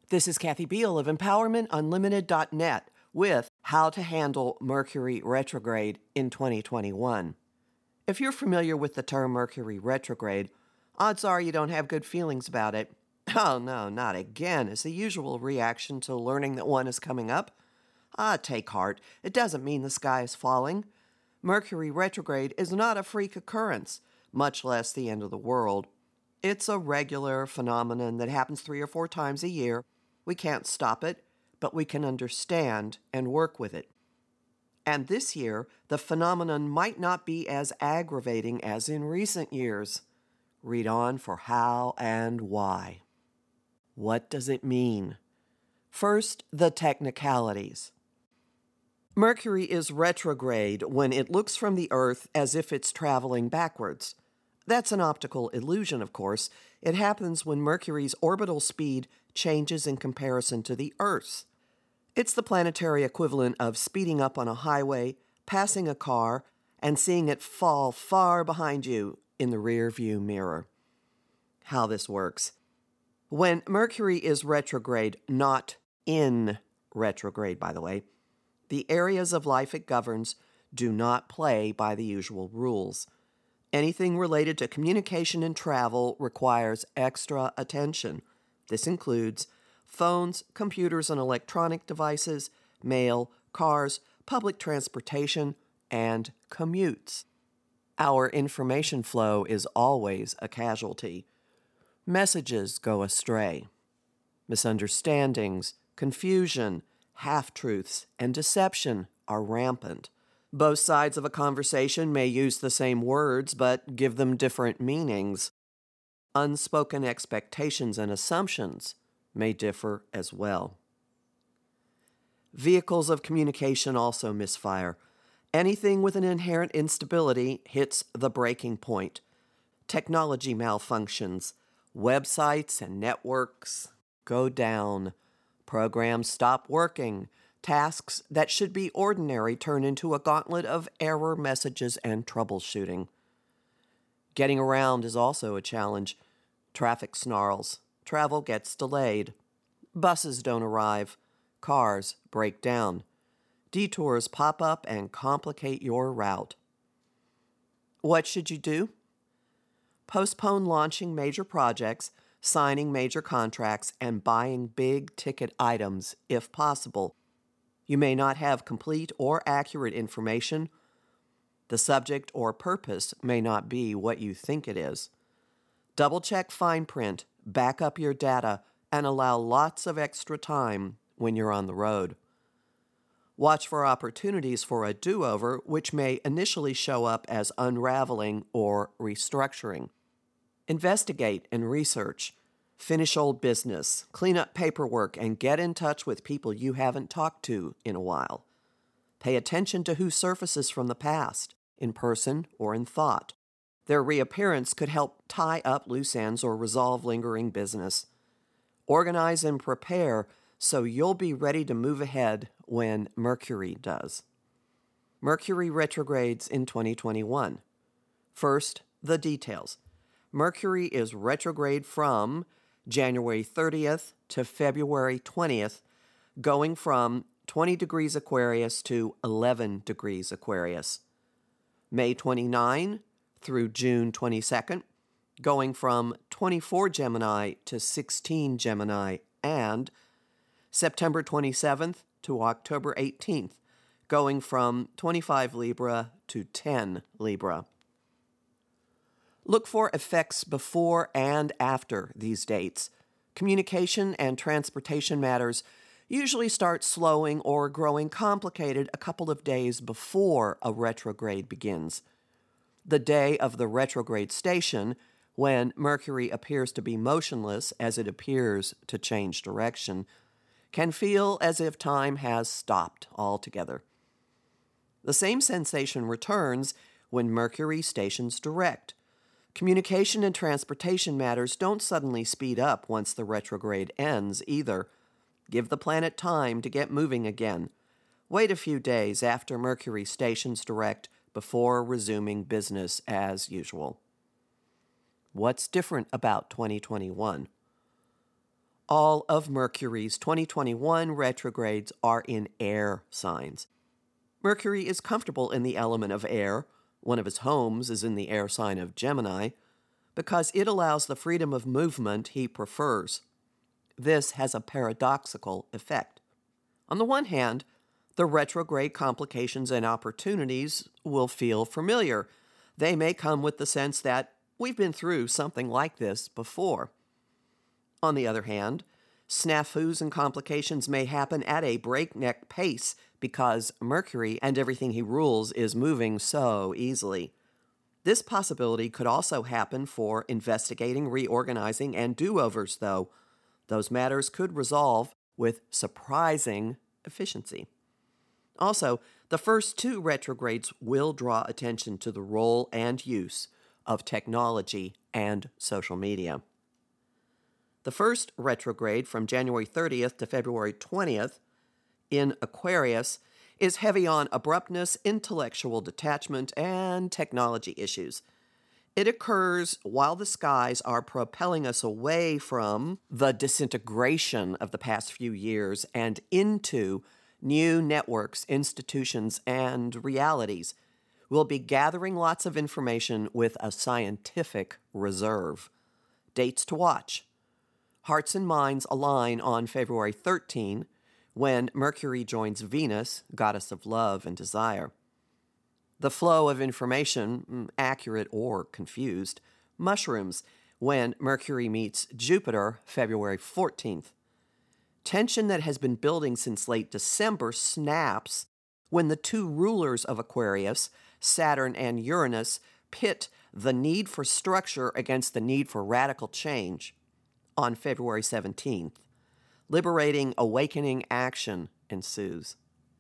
This is Kathy Beal of EmpowermentUnlimited.net with How to Handle Mercury Retrograde in 2021. If you're familiar with the term Mercury retrograde, odds are you don't have good feelings about it. Oh no, not again, is the usual reaction to learning that one is coming up. Take heart. It doesn't mean the sky is falling. Mercury retrograde is not a freak occurrence, much less the end of the world. It's a regular phenomenon that happens 3 or 4 times a year. We can't stop it, but we can understand and work with it. And this year, the phenomenon might not be as aggravating as in recent years. Read on for how and why. What does it mean? First, the technicalities. Mercury is retrograde when it looks from the Earth as if it's traveling backwards. That's an optical illusion, of course. It happens when Mercury's orbital speed changes in comparison to the Earth's. It's the planetary equivalent of speeding up on a highway, passing a car, and seeing it fall far behind you in the rear-view mirror. How this works. When Mercury is retrograde, not in retrograde, by the way, the areas of life it governs do not play by the usual rules. Anything related to communication and travel requires extra attention. This includes phones, computers and electronic devices, mail, cars, public transportation, and commutes. Our information flow is always a casualty. Messages go astray. Misunderstandings, confusion, half-truths, and deception are rampant. Both sides of a conversation may use the same words, but give them different meanings. Unspoken expectations and assumptions may differ as well. Vehicles of communication also misfire. Anything with an inherent instability hits the breaking point. Technology malfunctions. Websites and networks go down. Programs stop working. Tasks that should be ordinary turn into a gauntlet of error messages and troubleshooting. Getting around is also a challenge. Traffic snarls. Travel gets delayed. Buses don't arrive. Cars break down. Detours pop up and complicate your route. What should you do? Postpone launching major projects, signing major contracts, and buying big-ticket items if possible. You may not have complete or accurate information. The subject or purpose may not be what you think it is. Double-check fine print, back up your data, and allow lots of extra time when you're on the road. Watch for opportunities for a do-over, which may initially show up as unraveling or restructuring. Investigate and research. Finish old business, clean up paperwork, and get in touch with people you haven't talked to in a while. Pay attention to who surfaces from the past, in person or in thought. Their reappearance could help tie up loose ends or resolve lingering business. Organize and prepare so you'll be ready to move ahead when Mercury does. Mercury retrogrades in 2021. First, the details. Mercury is retrograde from January 30th to February 20th, going from 20 degrees Aquarius to 11 degrees Aquarius. May 29 through June 22nd, going from 24 Gemini to 16 Gemini, and September 27th to October 18th, going from 25 Libra to 10 Libra. Look for effects before and after these dates. Communication and transportation matters usually start slowing or growing complicated a couple of days before a retrograde begins. The day of the retrograde station, when Mercury appears to be motionless as it appears to change direction, can feel as if time has stopped altogether. The same sensation returns when Mercury stations direct. Communication and transportation matters don't suddenly speed up once the retrograde ends either. Give the planet time to get moving again. Wait a few days after Mercury stations direct before resuming business as usual. What's different about 2021? All of Mercury's 2021 retrogrades are in air signs. Mercury is comfortable in the element of air. One of his homes is in the air sign of Gemini, because it allows the freedom of movement he prefers. This has a paradoxical effect. On the one hand, the retrograde complications and opportunities will feel familiar. They may come with the sense that we've been through something like this before. On the other hand, snafus and complications may happen at a breakneck pace because Mercury and everything he rules is moving so easily. This possibility could also happen for investigating, reorganizing, and do-overs, though. Those matters could resolve with surprising efficiency. Also, the first two retrogrades will draw attention to the role and use of technology and social media. The first retrograde, from January 30th to February 20th, in Aquarius, is heavy on abruptness, intellectual detachment, and technology issues. It occurs while the skies are propelling us away from the disintegration of the past few years and into new networks, institutions, and realities. We'll be gathering lots of information with a scientific reserve. Dates to watch. Hearts and minds align on February 13, when Mercury joins Venus, goddess of love and desire. The flow of information, accurate or confused, mushrooms when Mercury meets Jupiter, February 14th. Tension that has been building since late December snaps when the two rulers of Aquarius, Saturn and Uranus, pit the need for structure against the need for radical change on February 17th. Liberating, awakening action ensues.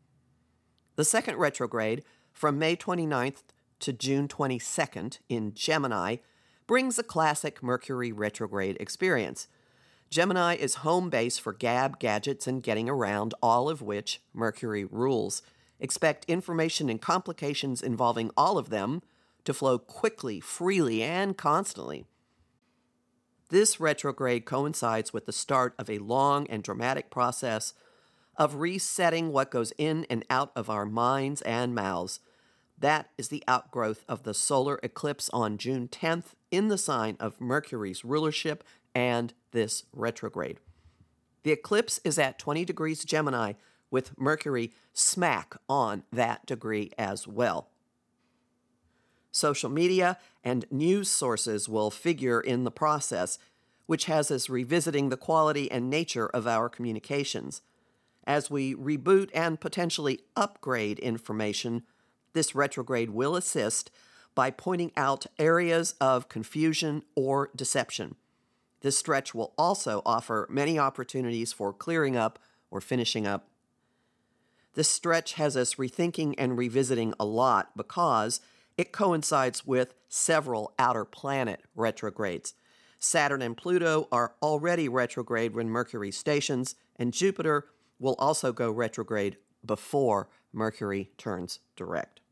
The second retrograde, from May 29th to June 22nd in Gemini, brings a classic Mercury retrograde experience. Gemini is home base for gadgets, and getting around, all of which Mercury rules. Expect information and complications involving all of them to flow quickly, freely, and constantly. This retrograde coincides with the start of a long and dramatic process of resetting what goes in and out of our minds and mouths. That is the outgrowth of the solar eclipse on June 10th in the sign of Mercury's rulership and this retrograde. The eclipse is at 20 degrees Gemini, with Mercury smack on that degree as well. Social media and news sources will figure in the process, which has us revisiting the quality and nature of our communications. As we reboot and potentially upgrade information, this retrograde will assist by pointing out areas of confusion or deception. This stretch will also offer many opportunities for clearing up or finishing up. This stretch has us rethinking and revisiting a lot because it coincides with several outer planet retrogrades. Saturn and Pluto are already retrograde when Mercury stations, and Jupiter will also go retrograde before Mercury turns direct.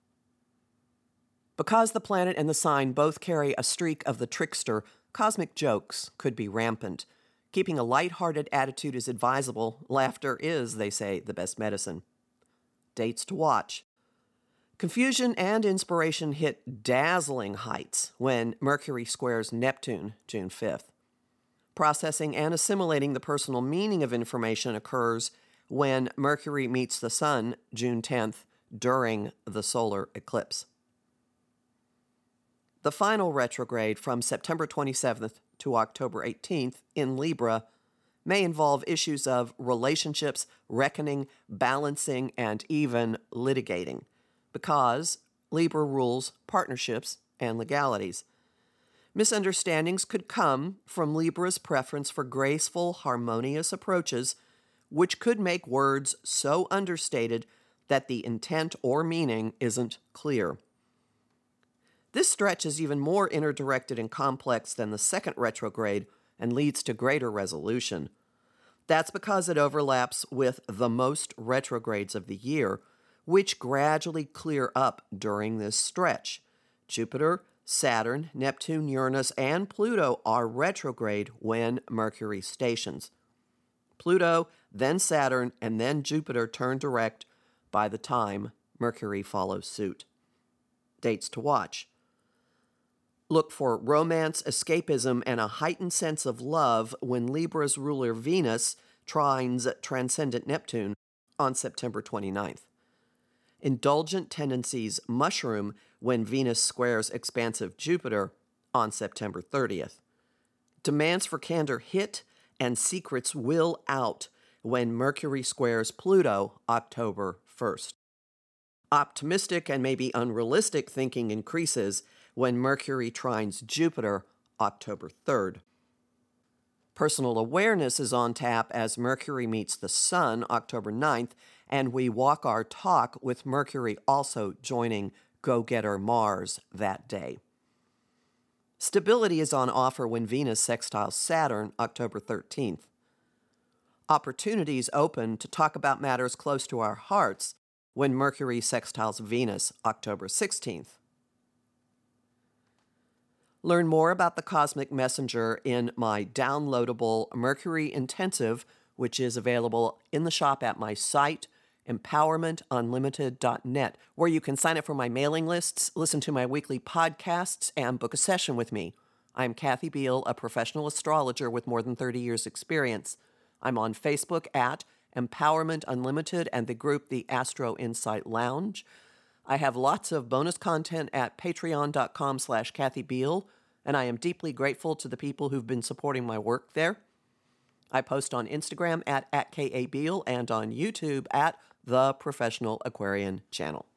Because the planet and the sign both carry a streak of the trickster, cosmic jokes could be rampant. Keeping a lighthearted attitude is advisable. Laughter is, they say, the best medicine. Dates to watch. Confusion and inspiration hit dazzling heights when Mercury squares Neptune, June 5th. Processing and assimilating the personal meaning of information occurs when Mercury meets the Sun, June 10th, during the solar eclipse. The final retrograde, from September 27th to October 18th in Libra, may involve issues of relationships, reckoning, balancing, and even litigating, because Libra rules partnerships and legalities. Misunderstandings could come from Libra's preference for graceful, harmonious approaches, which could make words so understated that the intent or meaning isn't clear. This stretch is even more interdirected and complex than the second retrograde and leads to greater resolution. That's because it overlaps with the most retrogrades of the year, which gradually clear up during this stretch. Jupiter, Saturn, Neptune, Uranus, and Pluto are retrograde when Mercury stations. Pluto, then Saturn, and then Jupiter turn direct by the time Mercury follows suit. Dates to watch. Look for romance, escapism, and a heightened sense of love when Libra's ruler Venus trines transcendent Neptune on September 29th. Indulgent tendencies mushroom when Venus squares expansive Jupiter on September 30th. Demands for candor hit and secrets will out when Mercury squares Pluto October 1st. Optimistic and maybe unrealistic thinking increases when Mercury trines Jupiter October 3rd. Personal awareness is on tap as Mercury meets the Sun October 9th, and we walk our talk with Mercury also joining go-getter Mars that day. Stability is on offer when Venus sextiles Saturn October 13th. Opportunities open to talk about matters close to our hearts when Mercury sextiles Venus October 16th. Learn more about the Cosmic Messenger in my downloadable Mercury Intensive, which is available in the shop at my site, empowermentunlimited.net, where you can sign up for my mailing lists, listen to my weekly podcasts, and book a session with me. I'm Kathy Beal, a professional astrologer with more than 30 years' experience. I'm on Facebook at Empowerment Unlimited and the group The Astro Insight Lounge. I have lots of bonus content at patreon.com/Kathy Beal, and I am deeply grateful to the people who've been supporting my work there. I post on Instagram at KABeal and on YouTube at The Professional Aquarian Channel.